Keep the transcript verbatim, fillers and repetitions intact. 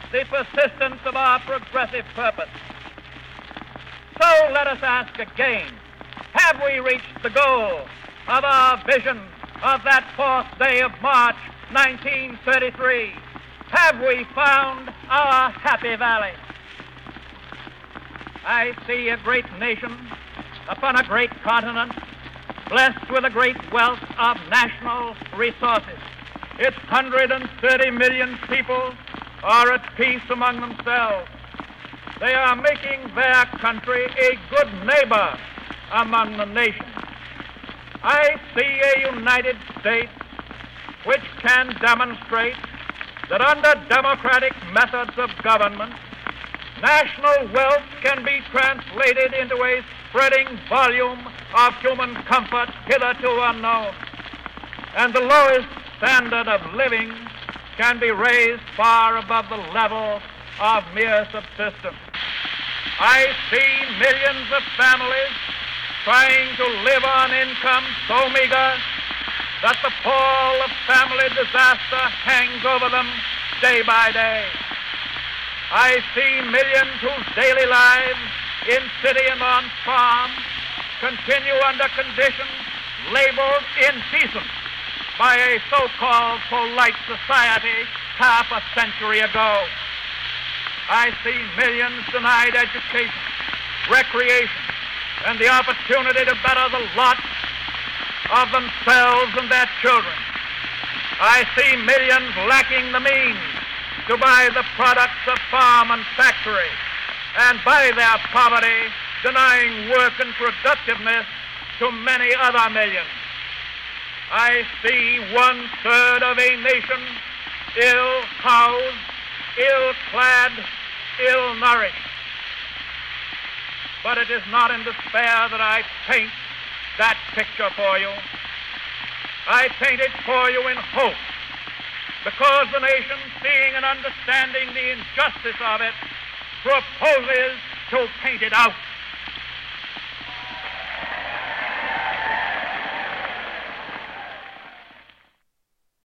the persistence of our progressive purpose. So let us ask again, have we reached the goal of our vision of that fourth day of March, nineteen thirty-three? Have we found our happy valley? I see a great nation upon a great continent, blessed with a great wealth of national resources. Its one hundred thirty million people are at peace among themselves. They are making their country a good neighbor among the nations. I see a United States which can demonstrate that under democratic methods of government, national wealth can be translated into a spreading volume of human comfort hitherto unknown, and the lowest standard of living can be raised far above the level of mere subsistence. I see millions of families trying to live on income so meager that the pall of family disaster hangs over them day by day. I see millions whose daily lives in city and on farm continue under conditions labeled indecent by a so-called polite society half a century ago. I see millions denied education, recreation, and the opportunity to better the lot of themselves and their children. I see millions lacking the means to buy the products of farm and factory, and by their poverty denying work and productiveness to many other millions. I see one-third of a nation ill-housed, ill-clad, ill-nourished. But it is not in despair that I paint that picture for you. I paint it for you in hope, because the nation, seeing and understanding the injustice of it, proposes to paint it out.